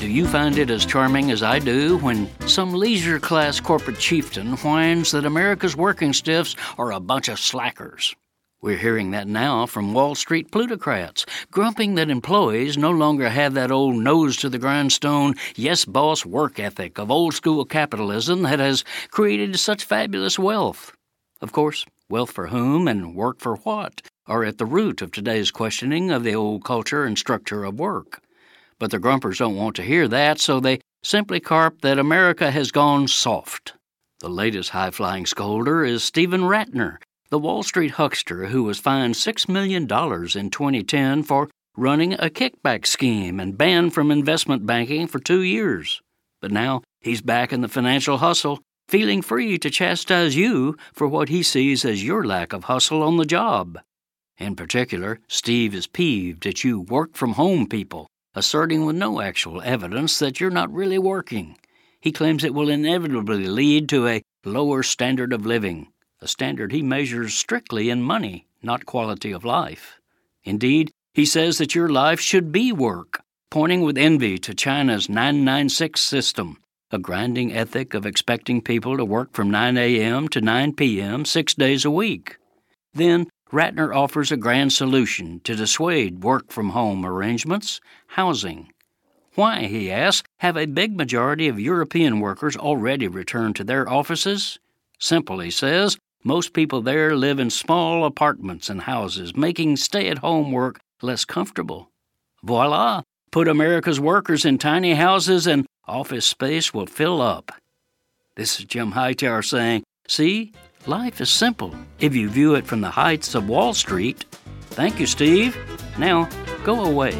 Do you find it as charming as I do when some leisure-class corporate chieftain whines that America's working stiffs are a bunch of slackers? We're hearing that now from Wall Street plutocrats, grumping that employees no longer have that old nose-to-the-grindstone, yes-boss work ethic of old-school capitalism that has created such fabulous wealth. Of course, wealth for whom and work for what are at the root of today's questioning of the old culture and structure of work. But the grumpers don't want to hear that, so they simply carp that America has gone soft. The latest high-flying scolder is Stephen Rattner, the Wall Street huckster who was fined $6 million in 2010 for running a kickback scheme and banned from investment banking for 2 years. But now he's back in the financial hustle, feeling free to chastise you for what he sees as your lack of hustle on the job. In particular, Steve is peeved at you work-from-home people, asserting with no actual evidence that you're not really working. He claims it will inevitably lead to a lower standard of living, a standard he measures strictly in money, not quality of life. Indeed, he says that your life should be work, pointing with envy to China's 996 system, a grinding ethic of expecting people to work from 9 a.m. to 9 p.m. 6 days a week. Then, Rattner offers a grand solution to dissuade work-from-home arrangements: housing. Why, he asks, have a big majority of European workers already returned to their offices? Simple, he says. Most people there live in small apartments and houses, making stay-at-home work less comfortable. Voila! Put America's workers in tiny houses and office space will fill up. This is Jim Hightower saying, see, life is simple if you view it from the heights of Wall Street. Thank you, Steve. Now, go away.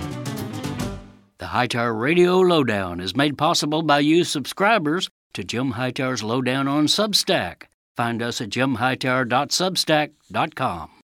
The Hightower Radio Lowdown is made possible by you subscribers to Jim Hightower's Lowdown on Substack. Find us at jimhightower.substack.com.